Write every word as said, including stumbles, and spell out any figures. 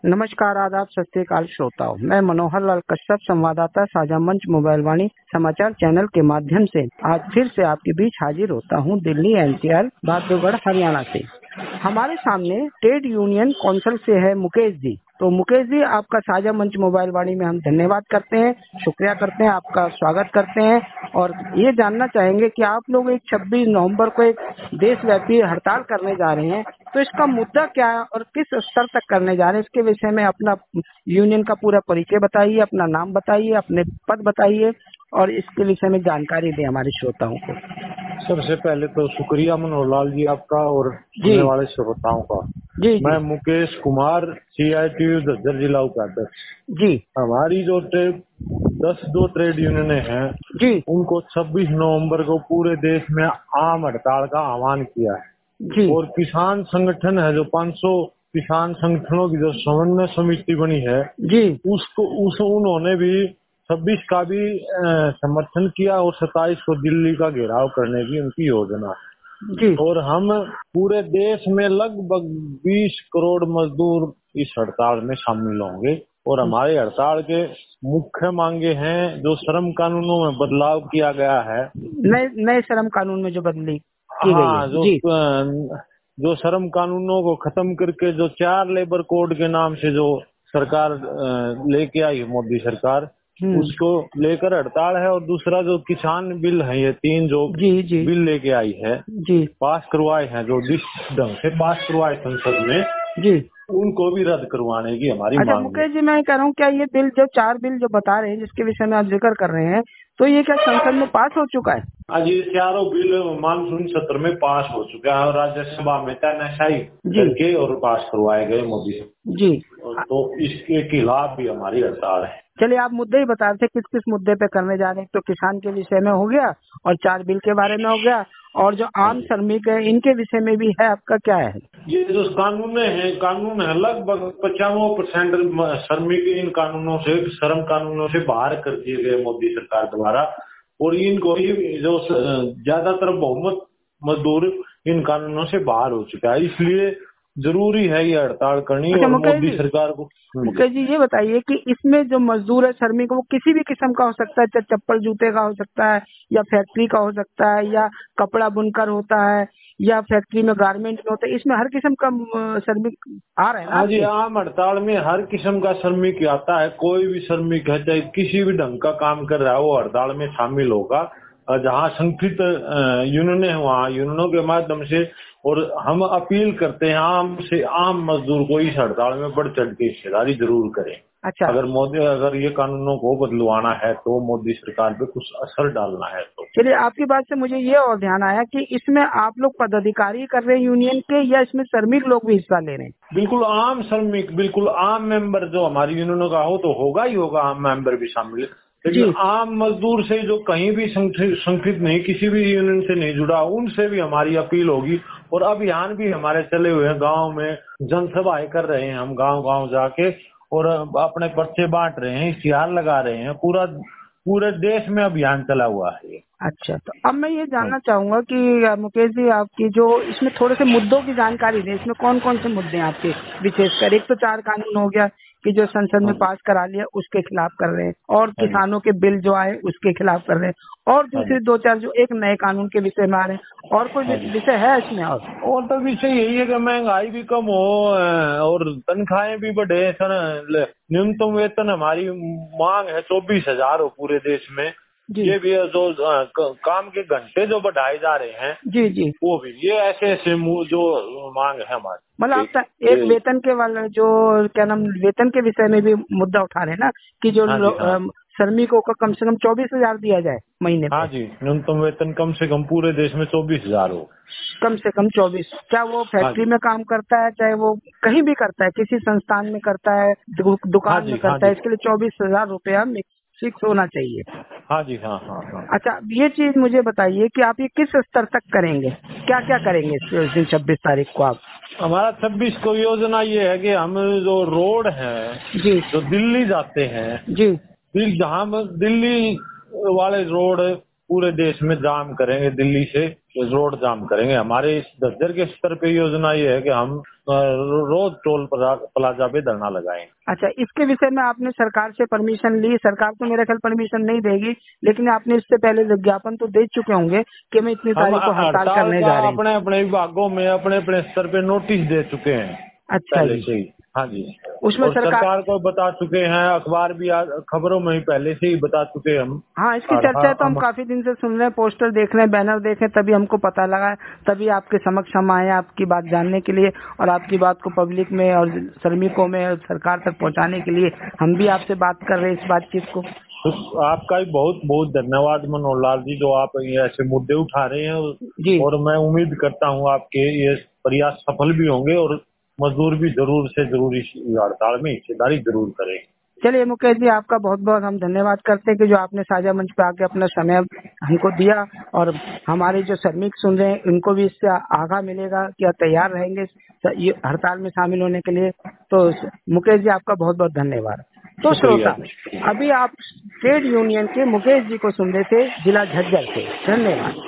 नमस्कार, आदाब, सत श्री अकाल श्रोताओं। मैं मनोहर लाल कश्यप, संवाददाता साझा मंच मोबाइल वाणी समाचार चैनल के माध्यम से आज फिर से आपके बीच हाजिर होता हूं दिल्ली एनसीआर बहादुरगढ़ हरियाणा से। हमारे सामने ट्रेड यूनियन काउंसिल से है मुकेश जी। तो मुकेश जी, आपका साझा मंच मोबाइल वाणी में हम धन्यवाद करते हैं, शुक्रिया करते हैं, आपका स्वागत करते हैं और ये जानना चाहेंगे कि आप लोग एक छब्बीस नवंबर को एक देशव्यापी हड़ताल करने जा रहे हैं, तो इसका मुद्दा क्या है और किस स्तर तक करने जा रहे हैं, इसके विषय में अपना यूनियन का पूरा परिचय बताइए, अपना नाम बताइए, अपने पद बताइए और इसके विषय में जानकारी दें हमारे श्रोताओं को। सबसे पहले तो शुक्रिया मनोहर लाल जी आपका और जी सुनने वाले श्रोताओं का। जी मैं जी मुकेश कुमार, सीआईटीयू झज्जर जिला उपाध्यक्ष। जी हमारी जो ट्रेड दस दो ट्रेड यूनियनें हैं, जी उनको छब्बीस नवंबर को पूरे देश में आम हड़ताल का आह्वान किया है। जी और किसान संगठन है जो पाँच सौ किसान संगठनों की जो समन्वय समिति बनी है, जी उसको उस उन्होंने भी छब्बीस का भी अ, समर्थन किया और सत्ताईस को दिल्ली का घेराव करने की उनकी योजना है। जी और हम पूरे देश में लगभग बीस करोड़ मजदूर इस हड़ताल में शामिल होंगे। और हमारे हड़ताल के मुख्य मांगे हैं जो श्रम कानूनों में बदलाव किया गया है। नए नए श्रम कानून में जो बदली की गई हाँ, है। जो जी अ, जो श्रम कानूनों को खत्म करके जो चार लेबर कोड के नाम से जो सरकार अ, लेके आई है, मोदी सरकार, हम्म उसको लेकर हड़ताल है। और दूसरा जो किसान बिल है, ये तीन जो जी जी बिल लेके आई है, जी पास करवाए हैं, जो जिस ढंग से पास करवाए संसद में, जी उनको भी रद्द करवाने की हमारी अच्छा मांग है। मुकेश जी, मैं कह रहा हूँ क्या ये बिल जो चार बिल जो बता रहे हैं जिसके विषय में आप जिक्र कर रहे हैं, तो ये क्या संसद में पास हो चुका है? आज ये चारों बिल मानसून सत्र में पास हो चुका है और राज्यसभा में तहनाशाही जी करके और पास करवाए गए मोदी से। जी तो इसके खिलाफ भी हमारी हड़ताल है। चलिए, आप मुद्दे ही बता रहे थे किस किस मुद्दे पे करने जा रहे हैं। तो किसान के विषय में हो गया और चार बिल के बारे में हो गया, और जो हाँ आम जी। श्रमिक है इनके विषय में भी है, आपका क्या है? ये जो कानून है कानून है लगभग पचानवे परसेंट श्रमिक इन कानूनों से, श्रम कानूनों से बाहर कर दिए गए मोदी सरकार द्वारा। और इनको जो ज्यादातर बहुमत मजदूर इन कानूनों से बाहर हो चुका है, इसलिए जरूरी है ये हड़ताल करनी। अच्छा और मुकेश मोदी जी, सरकार को मुकेश जी ये बताइए कि इसमें जो मजदूर है श्रमिक, वो किसी भी किस्म का हो सकता है, चाहे चप्पल जूते का हो सकता है या फैक्ट्री का हो सकता है या कपड़ा बुनकर होता है या फैक्ट्री में गारमेंट में होता है, इसमें हर किस्म का अ, श्रमिक आ रहे हैं ना आज ये आपके? आम हड़ताल में हर किस्म का श्रमिक आता है। कोई भी श्रमिक है, चाहे किसी भी ढंग का काम कर रहा है, वो हड़ताल में शामिल होगा। और जहाँ संगठित यूनियन है वहाँ यूनियनों के माध्यम से। और हम अपील करते हैं आम से आम मजदूर को इस हड़ताल में बढ़ चढ़ के हिस्सेदारी जरूर करें। अच्छा, अगर मोदी अगर ये कानूनों को बदलवाना है तो मोदी सरकार पे कुछ असर डालना है तो। चलिए, आपकी बात से मुझे ये और ध्यान आया कि इसमें आप लोग पदाधिकारी कर रहे हैं यूनियन के या इसमें श्रमिक लोग भी हिस्सा ले रहे हैं? बिल्कुल आम श्रमिक, बिल्कुल आम मेंबर जो हमारी यूनियनों का हो तो होगा ही होगा, आम मेंबर भी शामिल। लेकिन जी आम मजदूर से जो कहीं भी संगठित नहीं, किसी भी यूनियन से नहीं जुड़ा, उनसे भी हमारी अपील होगी। और अभियान भी हमारे चले हुए हैं, गांव में जनसभाएं कर रहे हैं, हम गांव गांव जाके और अपने पर्चे बांट रहे हैं, इश्तिहार लगा रहे हैं। पूरा पूरे देश में अभियान चला हुआ है। अच्छा, तो अब मैं ये जानना चाहूंगा कि अ, मुकेश जी, आपकी जो इसमें थोड़े से मुद्दों की जानकारी दें, इसमें कौन कौन से मुद्दे हैं आपके विशेषकर? एक तो चार कानून हो गया कि जो संसद में हाँ जी, पास करा लिया उसके खिलाफ कर रहे हैं, और हाँ जी, किसानों के बिल जो आए उसके खिलाफ कर रहे हैं, और हाँ जी, दूसरे दो चार जो एक नए कानून के विषय में आ रहे हैं, और कोई हाँ जी। विषय है इसमें? और और तो विषय यही है कि महंगाई भी कम हो अ, और तनख्वाहें भी बढ़े। सर, न्यूनतम वेतन हमारी मांग है चौबीस हजार हो पूरे देश में। जी ये भी है जो अ, क- काम के घंटे जो बढ़ाए जा रहे हैं, जी जी वो भी ये ऐसे ऐसे मु- जो मांग है मतलब हमारी। आप त- एक ये वेतन के वाला जो क्या नाम, वेतन के विषय में भी मुद्दा उठा रहे हैं ना, कि जो हाँ लो- जी, हाँ, अम, श्रमिकों को कम से कम चौबीस हजार दिया जाए महीने हाँ पे। जी, न्यूनतम वेतन कम से कम पूरे देश में चौबीस हजार हो। कम से कम चौबीस, क्या वो हाँ फैक्ट्री जी, में काम करता है, चाहे वो कहीं भी करता है, किसी संस्थान में करता है, दु, हाँ दुकान में जी, हाँ करता है, जी, इसके लिए चौबीस हजार रुपया फिक्स होना चाहिए। हाँ जी, हाँ, हाँ, हाँ। अच्छा, अब ये चीज मुझे बताइए कि आप ये किस स्तर तक करेंगे, क्या क्या करेंगे इस उस दिन छब्बीस तारीख को आप? हमारा छब्बीस को योजना ये है कि हम जो रोड है जी जो दिल्ली जाते हैं, जी दिल जहाँ दिल्ली वाले रोड पूरे देश में जाम करेंगे, दिल्ली से रोड जाम करेंगे। हमारे इस दफ्तर के स्तर पे योजना ये है कि हम रोज टोल प्लाजा पे धरना लगाएं। अच्छा, इसके विषय में आपने सरकार से परमिशन ली? सरकार तो मेरे ख्याल परमिशन नहीं देगी, लेकिन आपने इससे पहले विज्ञापन तो दे चुके होंगे कि मैं इतनी हम तारीख को हड़ताल हड़ताल करने का जा रहे हैं। अपने अपने विभागों में अपने अपने स्तर पे नोटिस दे चुके हैं अच्छा पहले जी। से ही। हाँ जी। उसमें और सरकार सरकार को बता चुके हैं, अखबार भी खबरों में ही पहले से ही बता चुके हैं हम। हाँ, इसकी और चर्चा हाँ, तो हम हम काफी दिन से सुन रहे हैं, पोस्टर देख रहे हैं, बैनर देख रहे हैं, तभी हमको पता लगा, तभी आपके समक्ष हम आए आपकी बात जानने के लिए और आपकी बात को पब्लिक में और श्रमिकों में और सरकार तक पहुंचाने के लिए हम भी आपसे बात कर रहे हैं इस बातचीत को। तो आपका भी बहुत बहुत धन्यवाद मनोहर लाल जी, जो आप ये ऐसे मुद्दे उठा रहे हैं। जी। और मैं उम्मीद करता हूँ आपके ये प्रयास सफल भी होंगे और मजदूर भी जरूर से जरूर इस हड़ताल में हिस्सेदारी जरूर करें। चलिए मुकेश जी, आपका बहुत बहुत हम धन्यवाद करते हैं कि जो आपने साझा मंच पे आके अपना समय हमको दिया और हमारे जो श्रमिक सुन रहे हैं उनको भी इससे आगाह मिलेगा कि तैयार रहेंगे ये हड़ताल में शामिल होने के लिए। तो मुकेश जी, आपका बहुत बहुत धन्यवाद। तो शुक्रिया। श्रोता, अभी आप ट्रेड यूनियन के मुकेश जी को सुन रहे थे जिला झज्जर से। धन्यवाद।